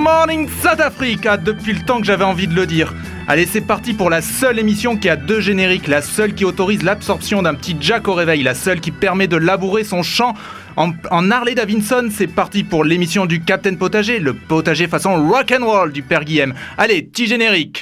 morning South Africa, depuis le temps que j'avais envie de le dire. Allez, c'est parti pour la seule émission qui a 2 génériques, la seule qui autorise l'absorption d'un petit Jack au réveil, la seule qui permet de labourer son champ en Harley Davidson. C'est parti pour l'émission du Captain Potager, le potager façon rock'n'roll du père Guillaume. Allez, petit générique.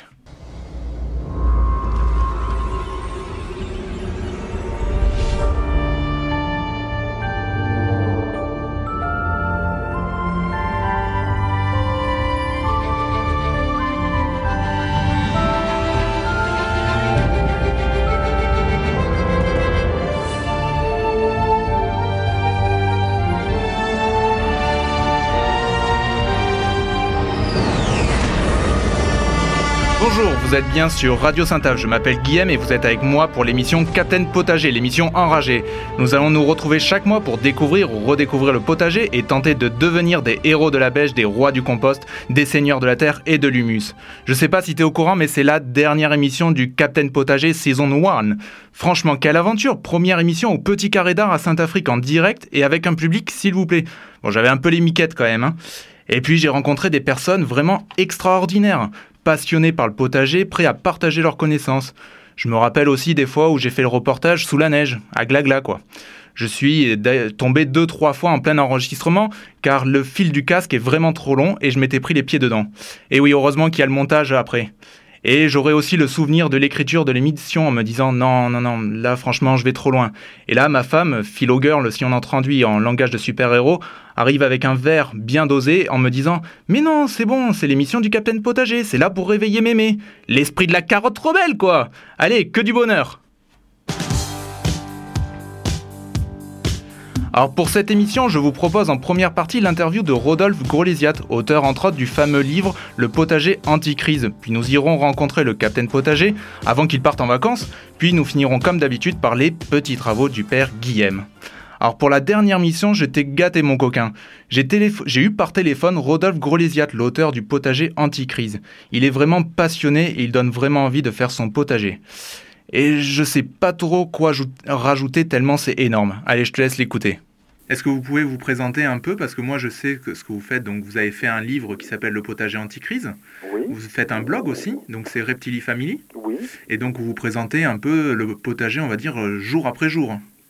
Bonjour, vous êtes bien sur Radio Saint-Ave, je m'appelle Guillaume et vous êtes avec moi pour l'émission Captain Potager, l'émission enragée. Nous allons nous retrouver chaque mois pour découvrir ou redécouvrir le potager et tenter de devenir des héros de la bêche, des rois du compost, des seigneurs de la terre et de l'humus. Je sais pas si t'es au courant, mais c'est la dernière émission du Captain Potager Season 1. Franchement, quelle aventure! Première émission au Petit Carré d'Art à Saint-Afrique en direct et avec un public, s'il vous plaît. Bon, j'avais un peu les miquettes quand même, hein. Et puis j'ai rencontré des personnes vraiment extraordinaires, passionnés par le potager, prêts à partager leurs connaissances. Je me rappelle aussi des fois où j'ai fait le reportage sous la neige, à Glagla quoi. Je suis tombé 2-3 fois en plein enregistrement, car le fil du casque est vraiment trop long et je m'étais pris les pieds dedans. Et oui, heureusement qu'il y a le montage après. Et j'aurai aussi le souvenir de l'écriture de l'émission en me disant non, là franchement je vais trop loin. Et là ma femme, Philo Girl si on en traduit en langage de super-héros, arrive avec un verre bien dosé en me disant mais non c'est bon, c'est l'émission du Captain Potager, c'est là pour réveiller mémé. L'esprit de la carotte rebelle quoi. Allez, que du bonheur. Alors pour cette émission, je vous propose en première partie l'interview de Rodolphe Grolesiat, auteur entre autres du fameux livre Le potager anti-crise. Puis nous irons rencontrer le Captain Potager avant qu'il parte en vacances, puis nous finirons comme d'habitude par les petits travaux du père Guillaume. Alors pour la dernière mission, j'étais gâté mon coquin. J'ai eu par téléphone Rodolphe Grolesiat, l'auteur du potager anti-crise. Il est vraiment passionné et il donne vraiment envie de faire son potager. Et je sais pas trop quoi rajouter tellement c'est énorme. Allez, je te laisse l'écouter. Est-ce que vous pouvez vous présenter un peu? Parce que moi, je sais ce que vous faites. Donc, vous avez fait un livre qui s'appelle Le potager anti-crise. Oui. Vous faites un blog aussi. Donc, c'est Reptili Family. Oui. Et donc, vous vous présentez un peu le potager, on va dire, jour après jour.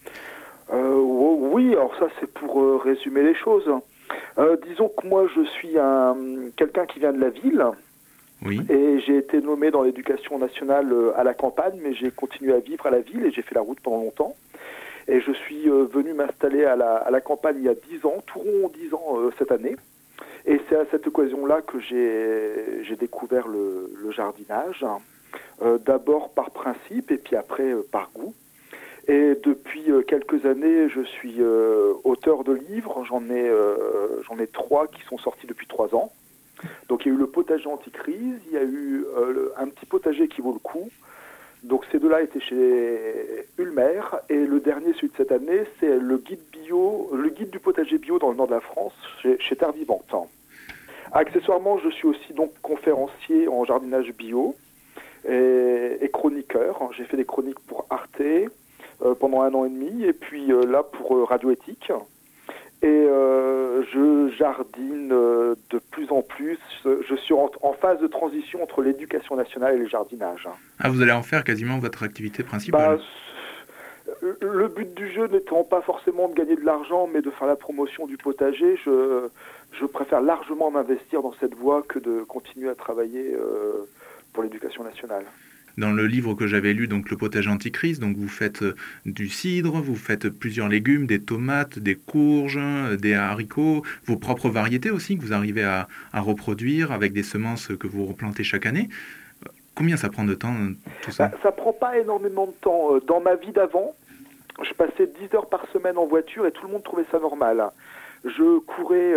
Oui, alors ça, c'est pour résumer les choses. Disons que moi, je suis quelqu'un qui vient de la ville. Oui. Et j'ai été nommé dans l'éducation nationale à la campagne, mais j'ai continué à vivre à la ville et j'ai fait la route pendant longtemps. Et je suis venu m'installer à la campagne il y a 10 ans, tout rond 10 ans cette année. Et c'est à cette occasion-là que j'ai découvert le jardinage, d'abord par principe et puis après par goût. Et depuis quelques années, je suis auteur de livres, j'en ai 3 qui sont sortis depuis 3 ans. Donc il y a eu le potager anti-crise, il y a eu un petit potager qui vaut le coup. Donc ces 2-là étaient chez Ulmer et le dernier, celui de cette année, c'est le guide du potager bio dans le nord de la France, chez Terre Vivante. Accessoirement, je suis aussi donc conférencier en jardinage bio et chroniqueur. J'ai fait des chroniques pour Arte pendant 1 an et demi et puis là pour Radio Éthique. Et je jardine de plus en plus. Je suis en phase de transition entre l'éducation nationale et le jardinage. Ah, vous allez en faire quasiment votre activité principale. Le but du jeu n'étant pas forcément de gagner de l'argent, mais de faire la promotion du potager, je préfère largement m'investir dans cette voie que de continuer à travailler pour l'éducation nationale. Dans le livre que j'avais lu, donc Le potager anti-crise, donc vous faites du cidre, vous faites plusieurs légumes, des tomates, des courges, des haricots, vos propres variétés aussi que vous arrivez à reproduire avec des semences que vous replantez chaque année. Combien ça prend de temps, tout ça? Ça prend pas énormément de temps. Dans ma vie d'avant, je passais 10 heures par semaine en voiture et tout le monde trouvait ça normal. Je courais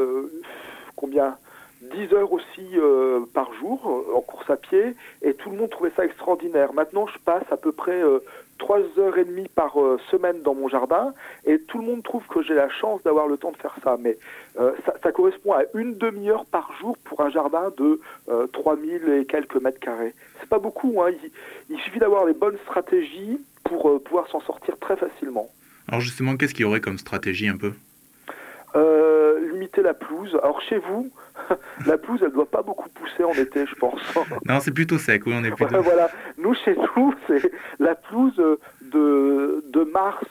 10 heures aussi par jour en course à pied et tout le monde trouvait ça extraordinaire. Maintenant, je passe à peu près 3h30 par semaine dans mon jardin et tout le monde trouve que j'ai la chance d'avoir le temps de faire ça. Mais ça correspond à une demi-heure par jour pour un jardin de 3000 et quelques mètres carrés. C'est pas beaucoup, hein. Il suffit d'avoir les bonnes stratégies pour pouvoir s'en sortir très facilement. Alors justement, qu'est-ce qu'il y aurait comme stratégie un peu? Limiter la pelouse. Alors chez vous, La pelouse, elle doit pas beaucoup pousser en été, je pense. Non, c'est plutôt sec, oui, on est plutôt... Voilà. Nous, chez nous, c'est la pelouse de mars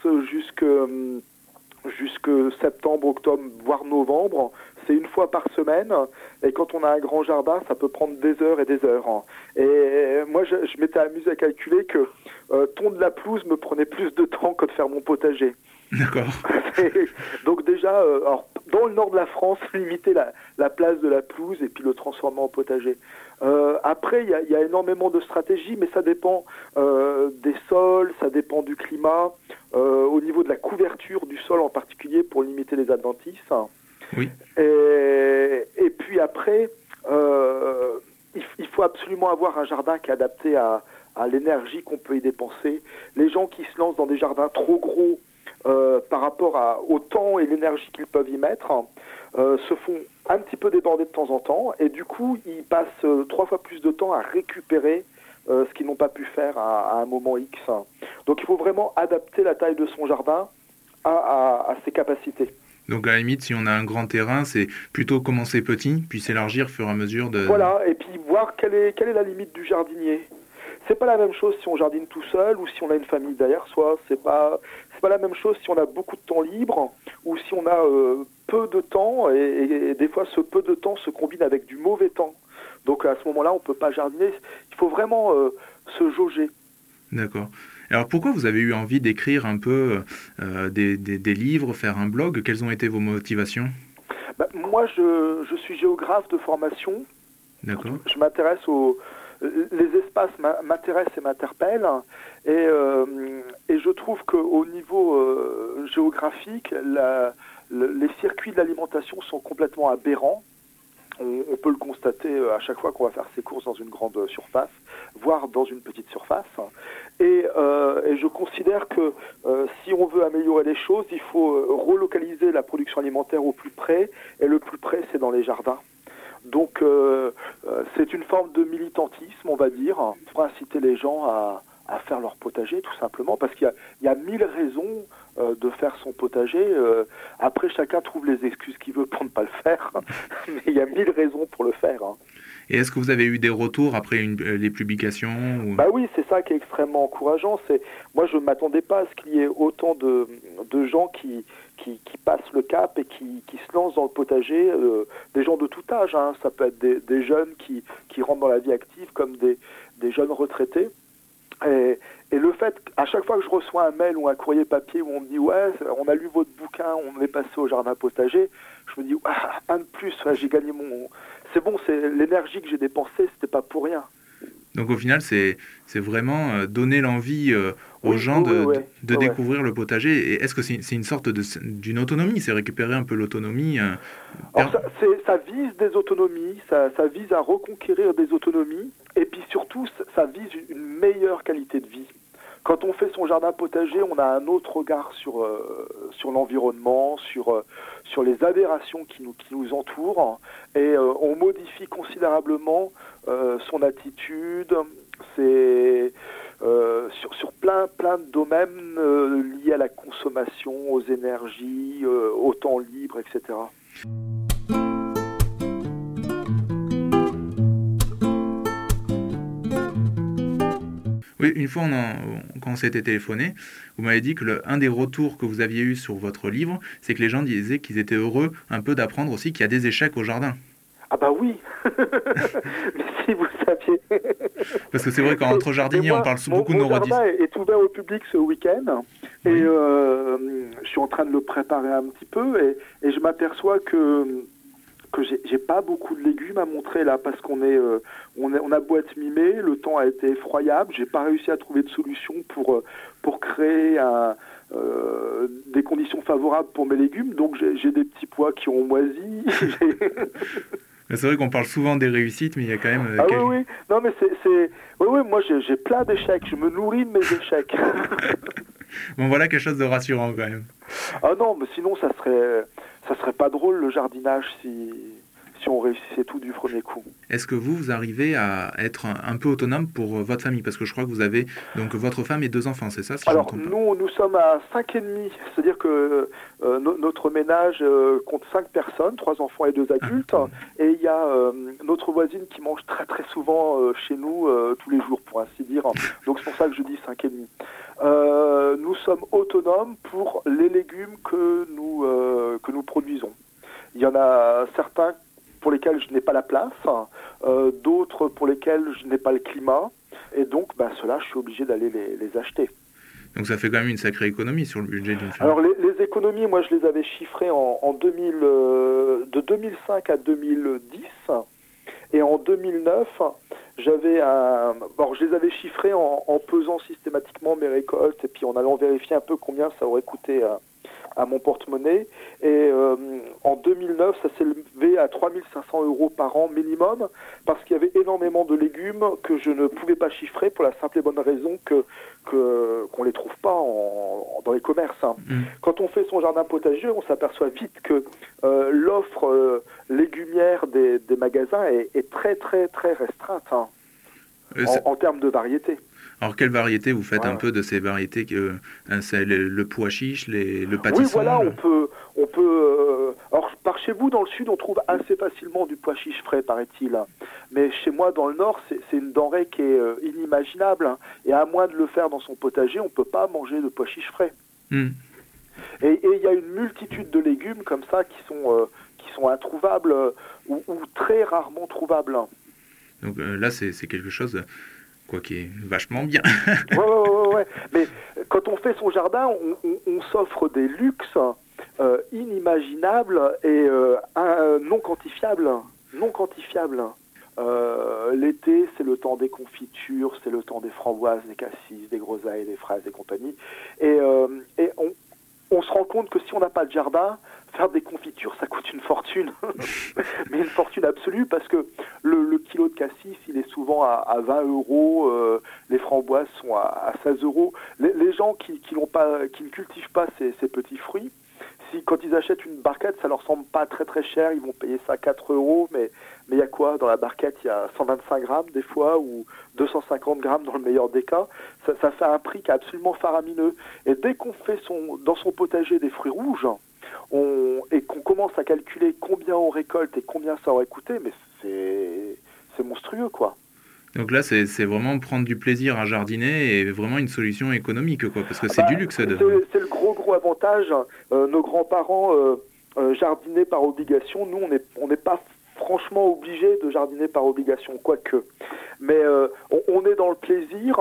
jusque septembre, octobre, voire novembre. C'est une fois par semaine. Et quand on a un grand jardin, ça peut prendre des heures et des heures. Et moi, je m'étais amusé à calculer que tondre la pelouse me prenait plus de temps que de faire mon potager. D'accord. Donc déjà, alors, dans le nord de la France, limiter la place de la pelouse et puis le transformer en potager. Après, il y a énormément de stratégies, mais ça dépend des sols, ça dépend du climat, au niveau de la couverture du sol en particulier pour limiter les adventices. Oui. Et puis après, il faut absolument avoir un jardin qui est adapté à l'énergie qu'on peut y dépenser. Les gens qui se lancent dans des jardins trop gros par rapport au temps et l'énergie qu'ils peuvent y mettre se font un petit peu déborder de temps en temps et du coup ils passent 3 fois plus de temps à récupérer ce qu'ils n'ont pas pu faire à un moment X. Donc il faut vraiment adapter la taille de son jardin à ses capacités. Donc à la limite, si on a un grand terrain, c'est plutôt commencer petit, puis s'élargir au fur et à mesure de... Voilà, et puis voir quelle est la limite du jardinier. C'est pas la même chose si on jardine tout seul ou si on a une famille derrière soi. C'est pas la même chose si on a beaucoup de temps libre ou si on a peu de temps et des fois ce peu de temps se combine avec du mauvais temps. Donc à ce moment-là, on peut pas jardiner. Il faut vraiment se jauger. D'accord. Alors pourquoi vous avez eu envie d'écrire un peu des livres, faire un blog? Quelles ont été vos motivations? Moi, je suis géographe de formation. D'accord. Je m'intéresse les espaces m'intéressent et m'interpellent et je trouve qu'au niveau géographique, les circuits de l'alimentation sont complètement aberrants. On peut le constater à chaque fois qu'on va faire ses courses dans une grande surface, voire dans une petite surface. Et je considère que si on veut améliorer les choses, il faut relocaliser la production alimentaire au plus près, et le plus près, c'est dans les jardins. Donc c'est une forme de militantisme, on va dire, pour inciter les gens à faire leur potager, tout simplement, parce qu'il y a 1000 raisons de faire son potager. Après, chacun trouve les excuses qu'il veut pour ne pas le faire, mais il y a 1000 raisons pour le faire. Et est-ce que vous avez eu des retours après les publications ou... Oui, c'est ça qui est extrêmement encourageant. Moi, je ne m'attendais pas à ce qu'il y ait autant de gens qui passent le cap et qui se lancent dans le potager, des gens de tout âge. Ça peut être des jeunes qui rentrent dans la vie active comme des jeunes retraités. Et le fait, à chaque fois que je reçois un mail ou un courrier papier où on me dit « Ouais, on a lu votre bouquin, on est passé au jardin potager », je me dis « Un de plus, j'ai gagné mon... » C'est bon, c'est l'énergie que j'ai dépensée, c'était pas pour rien. Donc au final, c'est vraiment donner l'envie aux gens de découvrir le potager. Et est-ce que c'est une sorte d'une autonomie? C'est récupérer un peu l'autonomie Alors ça vise des autonomies, ça vise à reconquérir des autonomies, et puis surtout, ça vise une meilleure qualité de vie. Quand on fait son jardin potager, on a un autre regard sur l'environnement, sur les aberrations qui nous entourent, et on modifie considérablement son attitude, sur plein de domaines liés à la consommation, aux énergies, au temps libre, etc. Oui, une fois, quand on s'était téléphoné, vous m'avez dit que un des retours que vous aviez eu sur votre livre, c'est que les gens disaient qu'ils étaient heureux un peu d'apprendre aussi qu'il y a des échecs au jardin. Ah bah oui. Mais si vous saviez. Parce que c'est vrai qu'entre jardiniers, on parle beaucoup de nos redis. Mon jardin est ouvert au public ce week-end, et je suis en train de le préparer un petit peu, et je m'aperçois que j'ai pas beaucoup de légumes à montrer là, parce qu'on a beau être mimé, le temps a été effroyable, j'ai pas réussi à trouver de solution pour créer des conditions favorables pour mes légumes, donc j'ai des petits pois qui ont moisi. C'est vrai qu'on parle souvent des réussites, mais il y a quand même... Oui. Non, mais oui, moi j'ai plein d'échecs, je me nourris de mes échecs. Bon, voilà quelque chose de rassurant quand même. Ah non, mais sinon ça serait pas drôle le jardinage si si on réussissait tout du premier coup. Est-ce que vous arrivez à être un peu autonome pour votre famille? Parce que je crois que vous avez donc votre femme et 2 enfants, c'est ça, si je ne me Alors, trompe pas? nous sommes à 5,5, c'est-à-dire que notre ménage compte 5 personnes, 3 enfants et 2 adultes, et il y a notre voisine qui mange très très souvent chez nous tous les jours, pour ainsi dire. Donc c'est pour ça que je dis 5,5. Nous sommes autonomes pour les légumes que nous produisons. Il y en a certains pour lesquels je n'ai pas la place, d'autres pour lesquels je n'ai pas le climat, et donc ceux-là, je suis obligé d'aller les acheter. Donc ça fait quand même une sacrée économie sur le budget d'une famille. Alors les économies, moi je les avais chiffrées en 2000, de 2005 à 2010, et en 2009, je les avais chiffrées en pesant systématiquement mes récoltes, et puis en allant vérifier un peu combien ça aurait coûté à mon porte-monnaie. Et en 2009, ça s'est levé à 3 500 € par an minimum, parce qu'il y avait énormément de légumes que je ne pouvais pas chiffrer pour la simple et bonne raison qu'on les trouve pas dans les commerces. Quand on fait son jardin potager, on s'aperçoit vite que l'offre légumière des magasins est très très très restreinte en termes de variété. Alors, quelle variété vous faites un peu de ces variétés c'est le pois chiche, le pâtisson? Oui, voilà, on peut. Alors, par chez vous, dans le sud, on trouve assez facilement du pois chiche frais, paraît-il. Mais chez moi, dans le nord, c'est une denrée qui est inimaginable. Et à moins de le faire dans son potager, on ne peut pas manger de pois chiche frais. Et il y a une multitude de légumes comme ça qui sont introuvables ou très rarement trouvables. Donc là, c'est quelque chose qui est vachement bien. Ouais. Mais quand on fait son jardin, on s'offre des luxes inimaginables et non quantifiables. L'été, c'est le temps des confitures, c'est le temps des framboises, des cassis, des groseilles, des fraises et compagnie. Et on se rend compte que si on n'a pas de jardin, faire des confitures, ça coûte une fortune. Mais une fortune absolue, parce que le kilo de cassis, il est souvent à 20 €, les framboises sont à 16 €. Les gens qui ne cultivent pas ces petits fruits, quand ils achètent une barquette, ça leur semble pas très très cher, ils vont payer ça 4 €, mais il y a quoi dans la barquette? Il y a 125 grammes des fois, ou 250 grammes dans le meilleur des cas. Ça fait un prix qui est absolument faramineux. Et dès qu'on fait dans son potager des fruits rouges, et qu'on commence à calculer combien on récolte et combien ça aurait coûté, mais c'est monstrueux, quoi. Donc là, c'est vraiment prendre du plaisir à jardiner et vraiment une solution économique, quoi, parce que c'est du luxe. C'est le gros avantage. Nos grands-parents jardinaient par obligation. Nous, on n'est pas franchement obligé de jardiner par obligation, quoique. Mais on est dans le plaisir,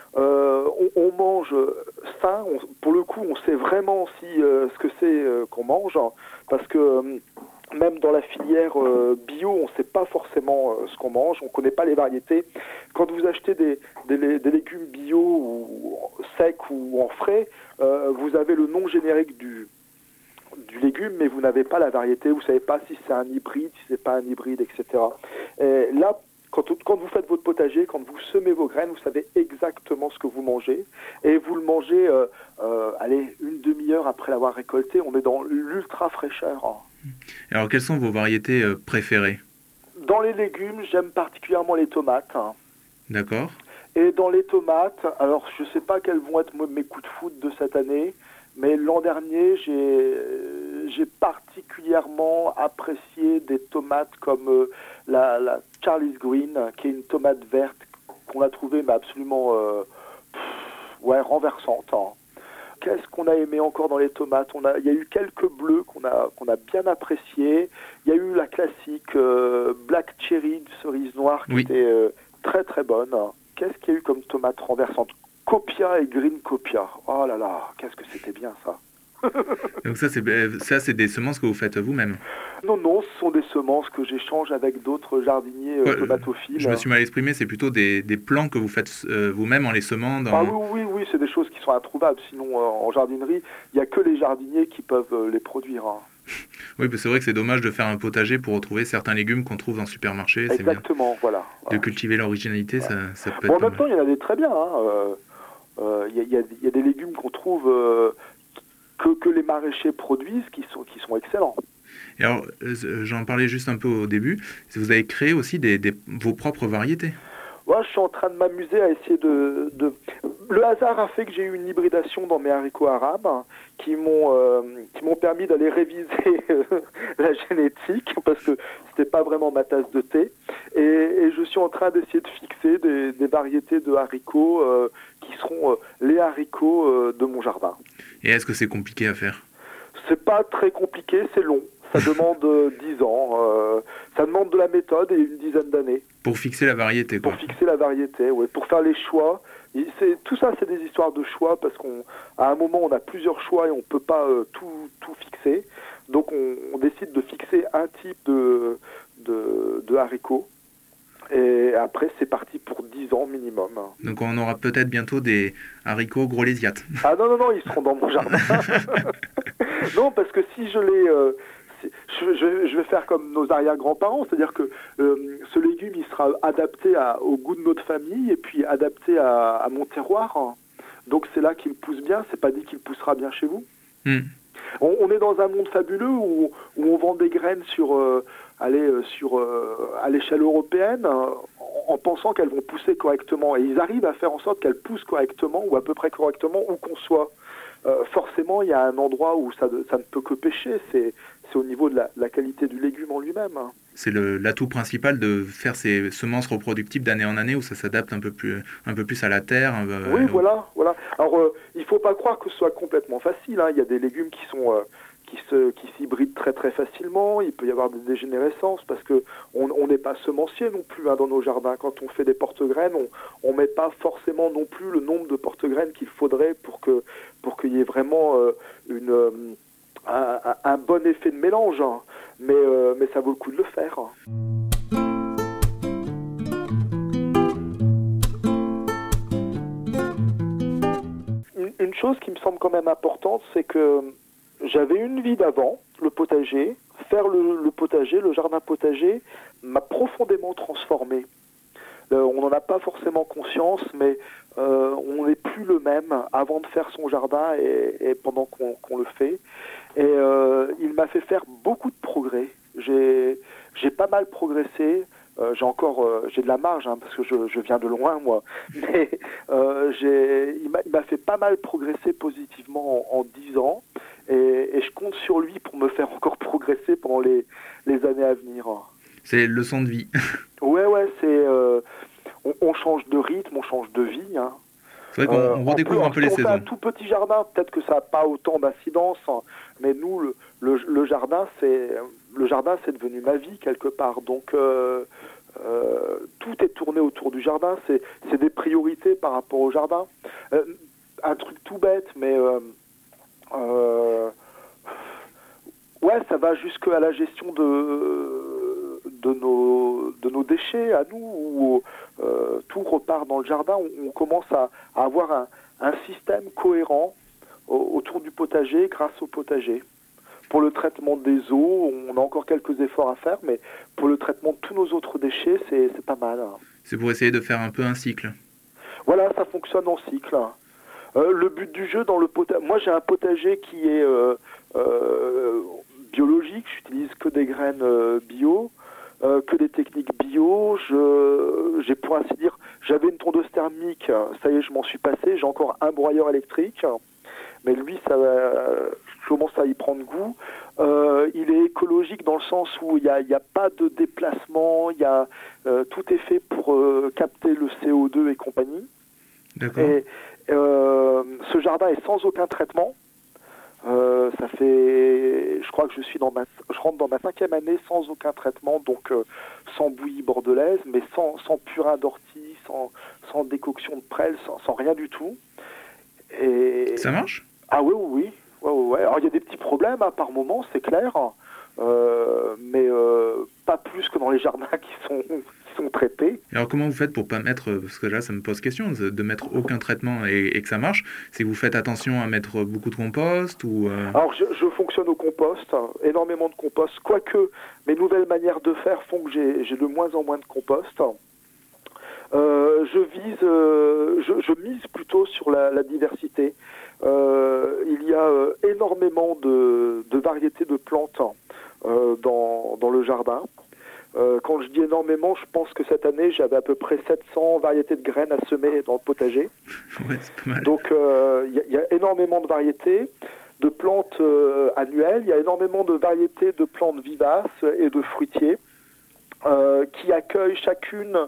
on mange sain, pour le coup on sait vraiment ce que c'est qu'on mange, parce que même dans la filière bio, on ne sait pas forcément ce qu'on mange, on ne connaît pas les variétés. Quand vous achetez des légumes bio ou secs ou en frais, vous avez le nom générique du légume, mais vous n'avez pas la variété, vous ne savez pas si c'est un hybride, si c'est pas un hybride, etc. Et là, quand vous faites votre potager, quand vous semez vos graines, vous savez exactement ce que vous mangez, et vous le mangez, une demi-heure après l'avoir récolté. On est dans l'ultra fraîcheur. Alors, quelles sont vos variétés préférées? Dans les légumes, j'aime particulièrement les tomates. D'accord. Et dans les tomates, alors je ne sais pas quels vont être mes coups de foudre de cette année, mais l'an dernier, j'ai particulièrement apprécié des tomates comme la Charlie's Green, qui est une tomate verte qu'on a trouvée absolument renversante. Qu'est-ce qu'on a aimé encore dans les tomates? Il y a eu quelques bleus qu'on a bien appréciés. Il y a eu la classique Black Cherry, cerise noire, qui était très très bonne. Qu'est-ce qu'il y a eu comme tomate renversante? Copia et Green Copia. Oh là là, qu'est-ce que c'était bien ça. Donc ça, c'est des semences que vous faites vous-même? Non, ce sont des semences que j'échange avec d'autres jardiniers tomatophiles. Je me suis mal exprimé, c'est plutôt des plants que vous faites vous-même en les semant dans... Oui, c'est des choses qui sont introuvables. Sinon, en jardinerie, il n'y a que les jardiniers qui peuvent les produire. Oui, c'est vrai que c'est dommage de faire un potager pour retrouver certains légumes qu'on trouve dans le supermarché. Exactement, voilà. De cultiver l'originalité, ça peut être... En même temps, il y en a des très bien. Il y a des légumes qu'on trouve... que les maraîchers produisent qui sont excellents. Et alors, j'en parlais juste un peu au début, vous avez créé aussi vos propres variétés. Moi, je suis en train de m'amuser à essayer Le hasard a fait que j'ai eu une hybridation dans mes haricots arabes qui m'ont permis d'aller réviser la génétique parce que c'était pas vraiment ma tasse de thé. Et je suis en train d'essayer de fixer des variétés de haricots qui seront les haricots de mon jardin. Et est-ce que c'est compliqué à faire ? C'est pas très compliqué, c'est long. Ça demande 10 ans. Ça demande de la méthode et une dizaine d'années. Pour fixer la variété, quoi. Pour fixer la variété, oui. Pour faire les choix. Tout ça, c'est des histoires de choix parce qu'à un moment, on a plusieurs choix et on ne peut pas tout fixer. Donc, on décide de fixer un type de haricots. Et après, c'est parti pour 10 ans minimum. Donc, on aura peut-être bientôt des haricots grolésiates. Ah non, ils seront dans mon jardin. Non, parce que si je les... je vais faire comme nos arrière-grands-parents, c'est-à-dire que ce légume, il sera adapté au goût de notre famille et puis adapté à mon terroir. Donc c'est là qu'il pousse bien, c'est pas dit qu'il poussera bien chez vous. On est dans un monde fabuleux où on vend des graines à l'échelle européenne en pensant qu'elles vont pousser correctement. Et ils arrivent à faire en sorte qu'elles poussent correctement ou à peu près correctement où qu'on soit. Forcément, il y a un endroit où ça ne peut que pêcher, c'est au niveau de la qualité du légume en lui-même. C'est l'atout principal de faire ces semences reproductibles d'année en année où ça s'adapte un peu plus à la terre. Oui, voilà. Alors, il ne faut pas croire que ce soit complètement facile. Il y a des légumes qui s'hybrident très très facilement. Il peut y avoir des dégénérescences parce que on n'est pas semencier non plus dans nos jardins. Quand on fait des porte-graines, on met pas forcément non plus le nombre de porte-graines qu'il faudrait pour qu'il y ait vraiment un bon effet de mélange. Mais ça vaut le coup de le faire. Une chose qui me semble quand même importante, c'est que j'avais une vie d'avant, le potager. Faire le potager, le jardin potager, m'a profondément transformé. On n'en a pas forcément conscience, mais on n'est plus le même avant de faire son jardin et pendant qu'on le fait. Et il m'a fait faire beaucoup de progrès. J'ai pas mal progressé. J'ai de la marge parce que je viens de loin moi, mais il m'a fait pas mal progresser positivement en 10 ans et je compte sur lui pour me faire encore progresser pendant les années à venir. C'est leçon de vie. Ouais, c'est on change de rythme, on change de vie. C'est vrai qu'on redécouvre un peu les saisons. Un tout petit jardin, peut-être que ça n'a pas autant d'incidence, mais nous, le jardin, c'est devenu ma vie quelque part. Donc, tout est tourné autour du jardin. C'est des priorités par rapport au jardin. Un truc tout bête, mais ouais, ça va jusqu'à la gestion de nos déchets à nous, où tout repart dans le jardin. On commence à avoir un système cohérent autour du potager grâce au potager. Pour le traitement des eaux, on a encore quelques efforts à faire, mais pour le traitement de tous nos autres déchets, c'est pas mal. C'est pour essayer de faire un peu un cycle. Voilà, ça fonctionne en cycle. Le but du jeu dans le potager... Moi, j'ai un potager qui est biologique, j'utilise que des graines bio, que des techniques bio. J'ai pour ainsi dire, j'avais une tondeuse thermique, ça y est, je m'en suis passé, j'ai encore un broyeur électrique, mais lui, je commence à y prendre goût. Il est écologique dans le sens où il n'y a pas de déplacement, tout est fait pour capter le CO2 et compagnie. D'accord. Et ce jardin est sans aucun traitement. Je crois que je rentre dans ma 5e année sans aucun traitement, donc sans bouillie bordelaise, mais sans purin d'ortie, sans décoction de prêle, sans rien du tout. Et... Ça marche ? Ah oui. Ouais. Alors il y a des petits problèmes par moment, c'est clair, mais pas plus que dans les jardins qui sont traités. Et alors comment vous faites pour pas mettre, parce que là ça me pose question, de mettre aucun traitement et que ça marche, c'est que vous faites attention à mettre beaucoup de compost ou Alors je fonctionne au compost, énormément de compost, quoique mes nouvelles manières de faire font que j'ai de moins en moins de compost. Je mise plutôt sur la diversité. Il y a énormément de variétés de plantes dans le jardin. Quand je dis énormément, je pense que cette année, j'avais à peu près 700 variétés de graines à semer dans le potager. Ouais, c'est pas mal. Donc, il y a énormément de variétés de plantes annuelles, il y a énormément de variétés de plantes vivaces et de fruitiers qui accueillent chacune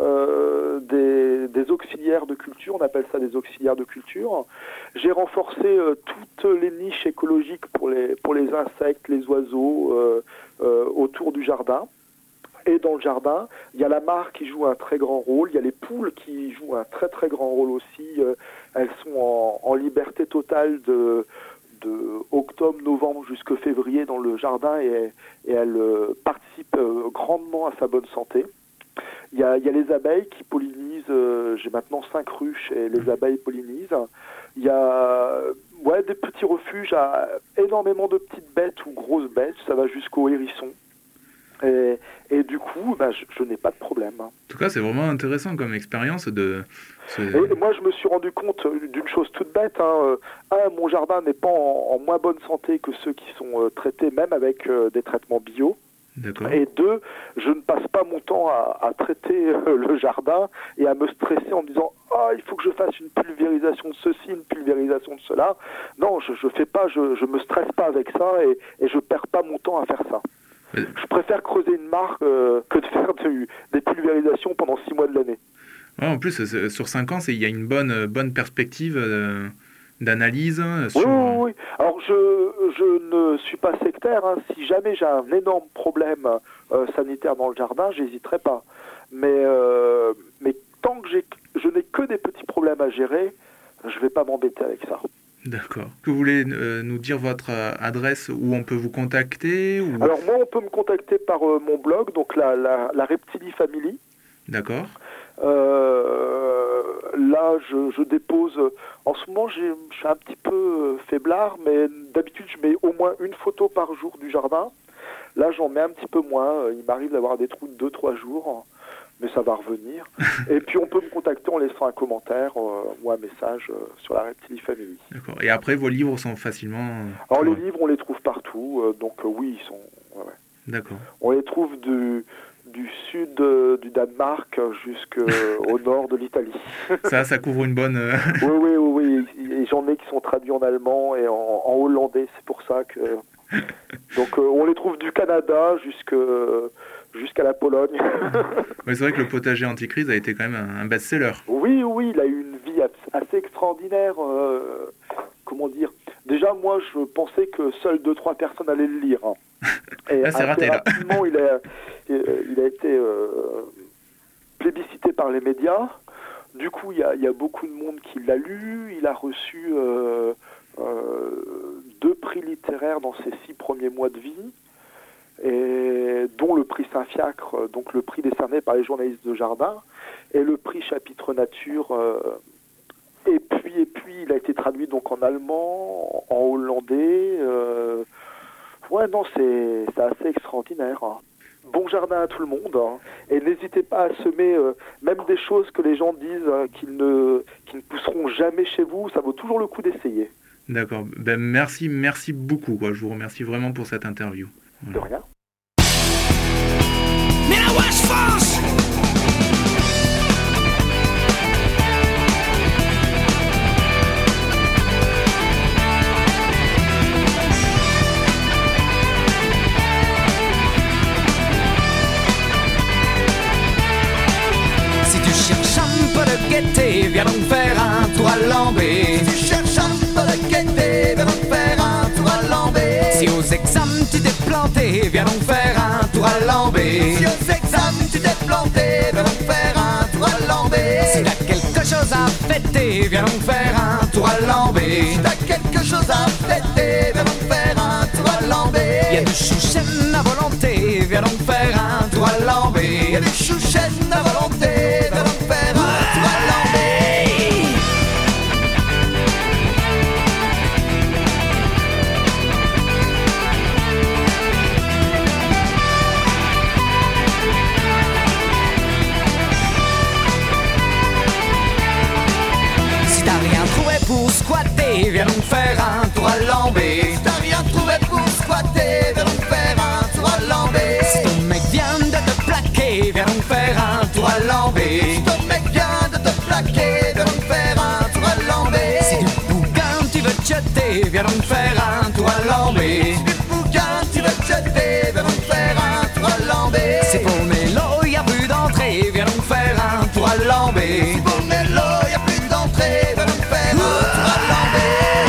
des auxiliaires de culture, on appelle ça des auxiliaires de culture. J'ai renforcé toutes les niches écologiques pour les insectes, les oiseaux autour du jardin. Et dans le jardin, il y a la mare qui joue un très grand rôle, il y a les poules qui jouent un très très grand rôle aussi. Elles sont en liberté totale de octobre, novembre jusqu'à février dans le jardin et elles participent grandement à sa bonne santé. Il y a les abeilles qui pollinisent, j'ai maintenant 5 ruches et les abeilles pollinisent. Il y a des petits refuges à énormément de petites bêtes ou grosses bêtes, ça va jusqu'aux hérissons. Et du coup, je n'ai pas de problème. En tout cas, c'est vraiment intéressant comme expérience Et moi, je me suis rendu compte d'une chose toute bête. Mon jardin n'est pas en moins bonne santé que ceux qui sont traités, même avec des traitements bio. D'accord. Et 2, je ne passe pas mon temps à traiter le jardin et à me stresser en me disant « il faut que je fasse une pulvérisation de ceci, une pulvérisation de cela ». Non, je fais pas, je me stresse pas avec ça et je perds pas mon temps à faire ça. Je préfère creuser une mare que de faire des pulvérisations pendant 6 mois de l'année. Ouais, en plus, sur 5 ans, il y a une bonne perspective d'analyse. Oui. Alors, je ne suis pas sectaire. Si jamais j'ai un énorme problème sanitaire dans le jardin, j'hésiterai pas. Mais tant que je n'ai que des petits problèmes à gérer, je vais pas m'embêter avec ça. D'accord. Est-ce que vous voulez nous dire votre adresse où on peut vous contacter ou... Alors moi, on peut me contacter par mon blog, donc la Reptilie Family. D'accord. Là, je dépose... En ce moment, je suis un petit peu faiblard, mais d'habitude, je mets au moins une photo par jour du jardin. Là, j'en mets un petit peu moins. Il m'arrive d'avoir des trous de 2-3 jours, mais ça va revenir. Et puis, on peut me contacter en laissant un commentaire ou un message sur la Reptilie Family. D'accord. Et après, vos livres sont facilement... Alors, les livres, on les trouve partout. Donc, oui, ils sont... Ouais. D'accord. On les trouve du sud du Danemark jusqu'au nord de l'Italie. Ça couvre une bonne... Oui. Et j'en ai qui sont traduits en allemand et en hollandais. C'est pour ça que... Donc, on les trouve du Canada jusqu'à la Pologne. Ouais, c'est vrai que le potager anticrise a été quand même un best-seller. Oui, il a eu une vie assez extraordinaire. Comment dire ? Déjà, moi, je pensais que seules 2-3 personnes allaient le lire. Et là, c'est raté, là. Rapidement, il a été plébiscité par les médias. Du coup, il y a beaucoup de monde qui l'a lu. Il a reçu 2 prix littéraires dans ses 6 premiers mois de vie, et dont le prix Saint-Fiacre, donc le prix décerné par les journalistes de jardin, et le prix Chapitre Nature. Et puis, il a été traduit donc en allemand, en hollandais. C'est assez extraordinaire. Bon jardin à tout le monde. Et n'hésitez pas à semer même des choses que les gens disent qui ne pousseront jamais chez vous. Ça vaut toujours le coup d'essayer. D'accord. Merci beaucoup. Je vous remercie vraiment pour cette interview. De rien. Mais la Wesh France! Viens donc faire un tour à Lambé. Si tu cherches un peu de gaieté, viens donc faire un tour à Lambé. Si aux examens tu t'es planté, viens donc faire un tour à Lambé. Si aux examens tu t'es planté, viens donc faire un tour à Lambé. Si t'as quelque chose à fêter, viens donc faire un tour à Lambé. Si t'as quelque chose à fêter, viens donc faire un tour à Lambé. Y'a du chouchen à volonté, viens donc faire un tour à Lambé. Y'a du chouchen à volonté, viens donc faire un tour à Lambé. Si t'as rien trouvé pour squatter, viens donc faire un tour à Lambé. Si t'as rien trouvé pour squatter, viens donc faire un tour à Lambé. viens donc faire un tour à Lambé. Si du bouquin tu veux te jeter, viens donc faire un tour à Lambé. Si pour Mélo y a plus d'entrée, viens donc faire un tour à Lambé. Si pour Mélo y a plus d'entrée, viens donc faire un tour à Lambé.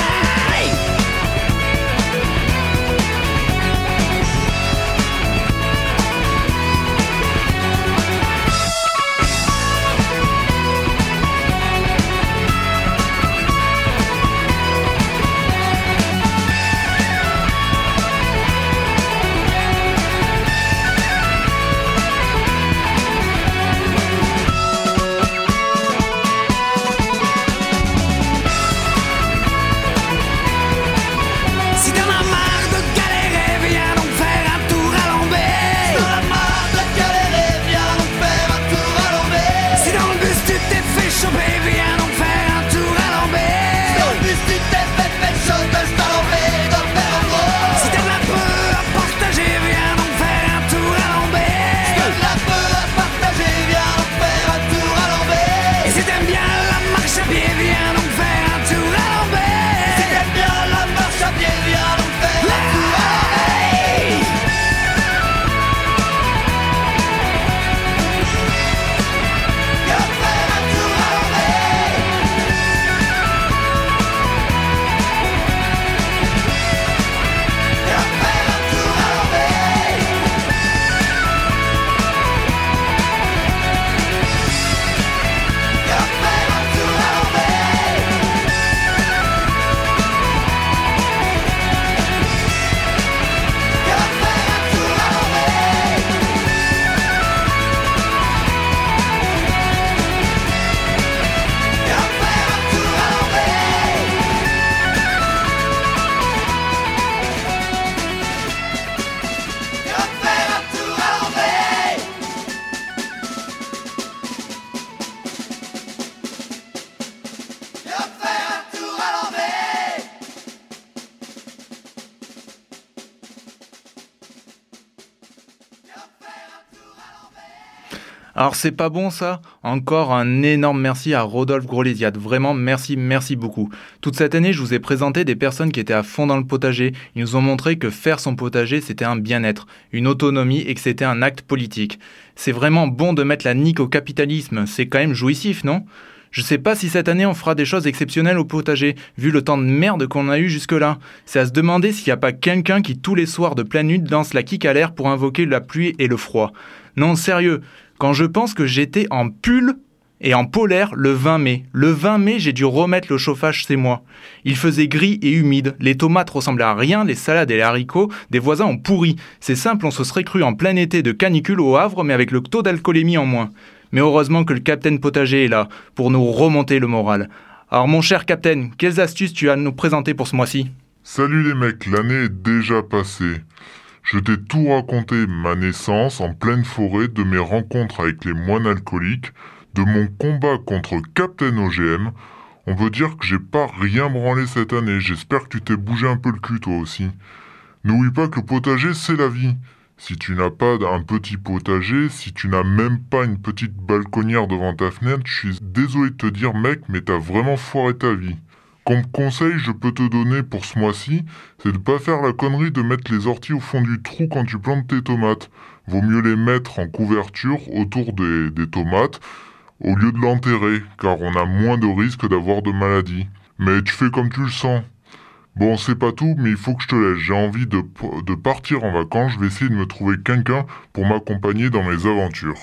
Alors c'est pas bon ça ? Encore un énorme merci à Rodolphe Groslésiade. Vraiment merci beaucoup. Toute cette année, je vous ai présenté des personnes qui étaient à fond dans le potager. Ils nous ont montré que faire son potager, c'était un bien-être, une autonomie et que c'était un acte politique. C'est vraiment bon de mettre la nique au capitalisme. C'est quand même jouissif, non ? Je sais pas si cette année on fera des choses exceptionnelles au potager, vu le temps de merde qu'on a eu jusque-là. C'est à se demander s'il n'y a pas quelqu'un qui tous les soirs de pleine nuit lance la kick à l'air pour invoquer la pluie et le froid. Non, sérieux, quand je pense que j'étais en pull et en polaire le 20 mai. Le 20 mai, j'ai dû remettre le chauffage chez moi. Il faisait gris et humide, les tomates ressemblaient à rien, les salades et les haricots des voisins ont pourri. C'est simple, on se serait cru en plein été de canicule au Havre, mais avec le taux d'alcoolémie en moins. Mais heureusement que le Capitaine Potager est là, pour nous remonter le moral. Alors mon cher Capitaine, quelles astuces tu as à nous présenter pour ce mois-ci ? Salut les mecs, l'année est déjà passée. Je t'ai tout raconté, ma naissance en pleine forêt, de mes rencontres avec les moines alcooliques, de mon combat contre Captain OGM. On peut dire que j'ai pas rien branlé cette année, j'espère que tu t'es bougé un peu le cul toi aussi. N'oublie pas que le potager c'est la vie. Si tu n'as pas un petit potager, si tu n'as même pas une petite balconnière devant ta fenêtre, je suis désolé de te dire mec, mais t'as vraiment foiré ta vie. Comme conseil je peux te donner pour ce mois-ci, c'est de pas faire la connerie de mettre les orties au fond du trou quand tu plantes tes tomates. Vaut mieux les mettre en couverture autour des tomates au lieu de l'enterrer, car on a moins de risques d'avoir de maladies. Mais tu fais comme tu le sens. Bon, c'est pas tout, mais il faut que je te laisse. J'ai envie de partir en vacances. Je vais essayer de me trouver quelqu'un pour m'accompagner dans mes aventures.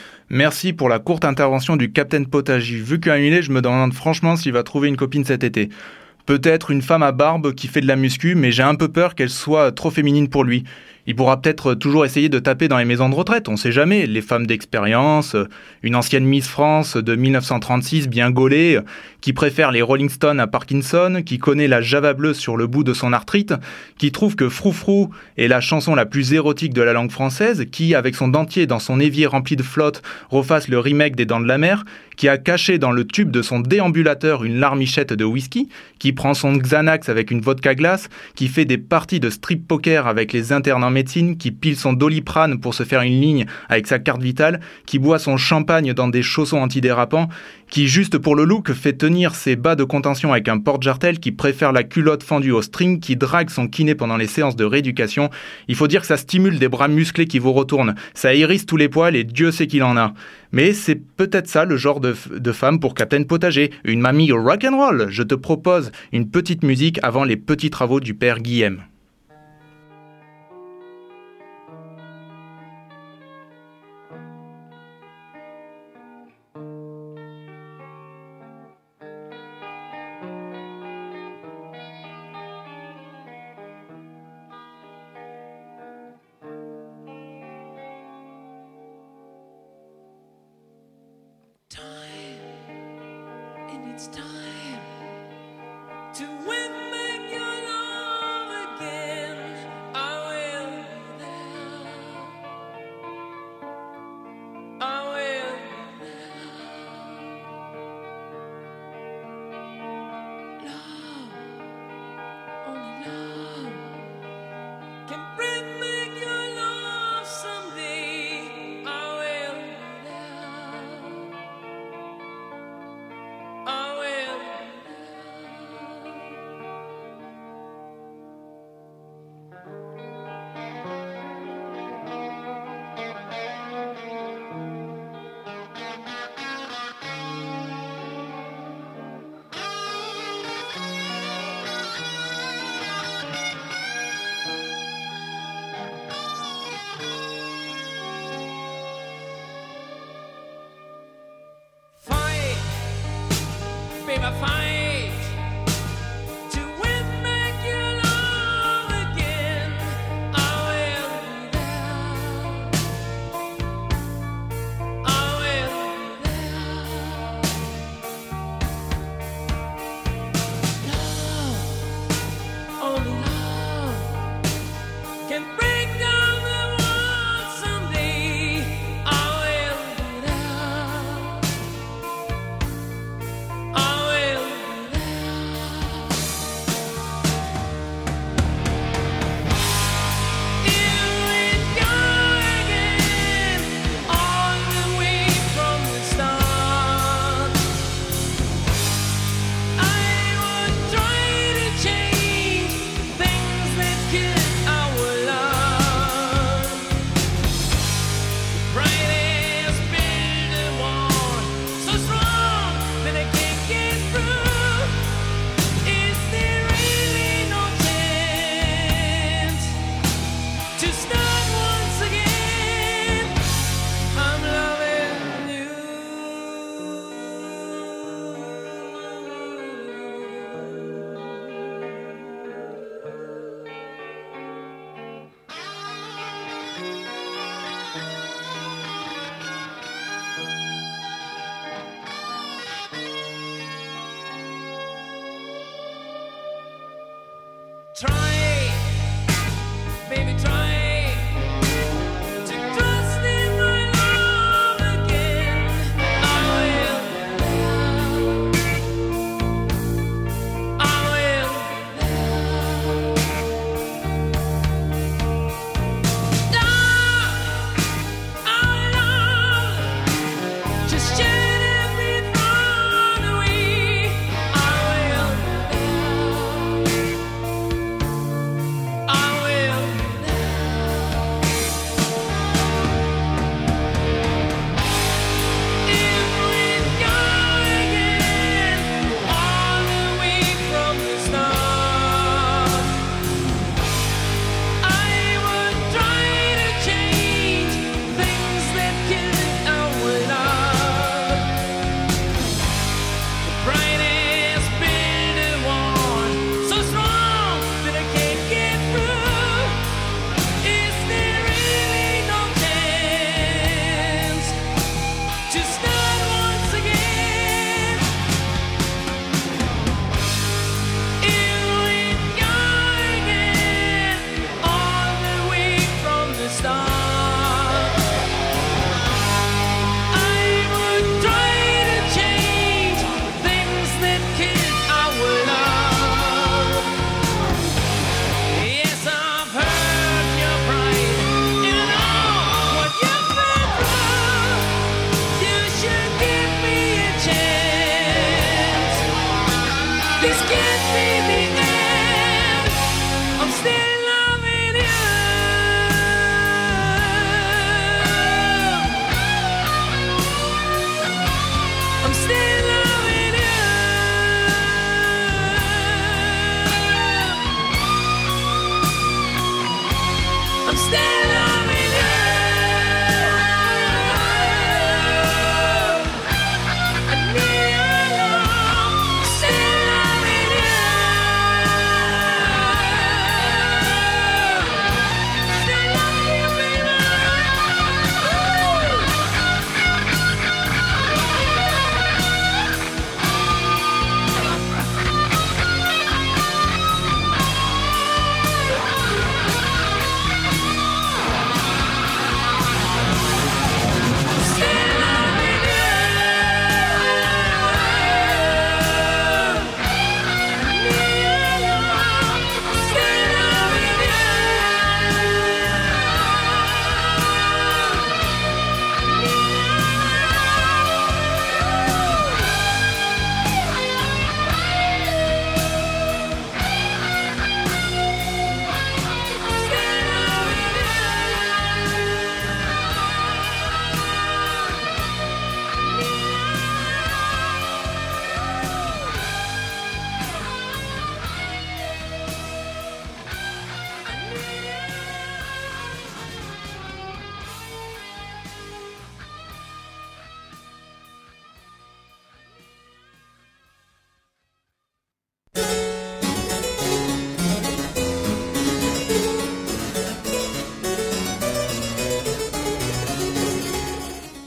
Merci pour la courte intervention du Capitaine Potager. Vu qu'à Millet, je me demande franchement s'il va trouver une copine cet été. Peut-être une femme à barbe qui fait de la muscu, mais j'ai un peu peur qu'elle soit trop féminine pour lui. Il pourra peut-être toujours essayer de taper dans les maisons de retraite, on sait jamais. Les femmes d'expérience, une ancienne Miss France de 1936 bien gaulée, qui préfère les Rolling Stones à Parkinson, qui connaît la Java bleue sur le bout de son arthrite, qui trouve que Froufrou est la chanson la plus érotique de la langue française, qui, avec son dentier dans son évier rempli de flotte, refasse le remake des Dents de la Mer, qui a caché dans le tube de son déambulateur une larmichette de whisky, qui prend son Xanax avec une vodka glace, qui fait des parties de strip poker avec les internes en médecine, qui pile son Doliprane pour se faire une ligne avec sa carte vitale, qui boit son champagne dans des chaussons antidérapants, qui, juste pour le look, fait tenir ses bas de contention avec un porte-jartel, qui préfère la culotte fendue au string, qui drague son kiné pendant les séances de rééducation. Il faut dire que ça stimule des bras musclés qui vous retournent. Ça hérisse tous les poils et Dieu sait qu'il en a. Mais c'est peut-être ça le genre de femme pour Captain Potager. Une mamie rock'n'roll. Je te propose une petite musique avant les petits travaux du père Guillaume. It's time to win back your love again. I will be there. I will be there. Love, only love can bring back your love someday. I will be there. I will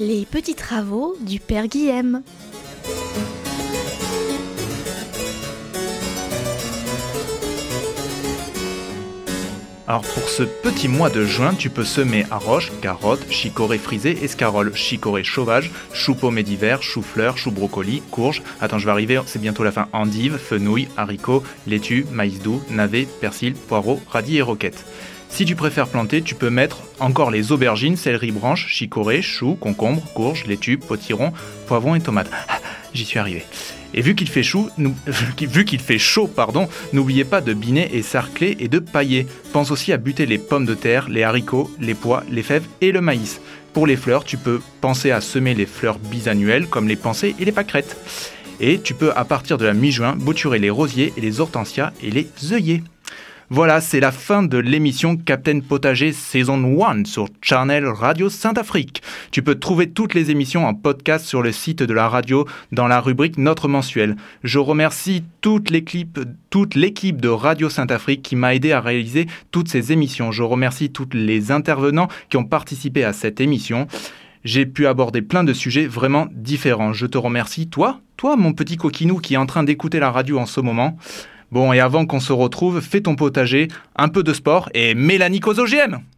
Les petits travaux du Père Guillaume. Alors pour ce petit mois de juin, tu peux semer arroche, carottes, chicorée frisée, escarole, chicorée sauvage, chou pommé d'hiver, chou-fleur, chou-brocoli, courge, attends je vais arriver, c'est bientôt la fin, endive, fenouil, haricots, laitue, maïs doux, navet, persil, poireaux, radis et roquettes. Si tu préfères planter, tu peux mettre encore les aubergines, céleri branche, chicorée, chou, concombre, courge, laitue, potiron, poivron et tomates. Ah, j'y suis arrivé. Et vu qu'il fait chaud, n'oubliez pas de biner et sarcler et de pailler. Pense aussi à buter les pommes de terre, les haricots, les pois, les fèves et le maïs. Pour les fleurs, tu peux penser à semer les fleurs bisannuelles comme les pensées et les pâquerettes. Et tu peux à partir de la mi-juin bouturer les rosiers et les hortensias et les œillets. Voilà, c'est la fin de l'émission Captain Potager Saison 1 sur Channel Radio Saint-Afrique. Tu peux trouver toutes les émissions en podcast sur le site de la radio dans la rubrique Notre mensuel. Je remercie toute l'équipe de Radio Saint-Afrique qui m'a aidé à réaliser toutes ces émissions. Je remercie tous les intervenants qui ont participé à cette émission. J'ai pu aborder plein de sujets vraiment différents. Je te remercie, toi mon petit coquinou qui est en train d'écouter la radio en ce moment. Bon, et avant qu'on se retrouve, fais ton potager, un peu de sport et Mélanie cause OGM.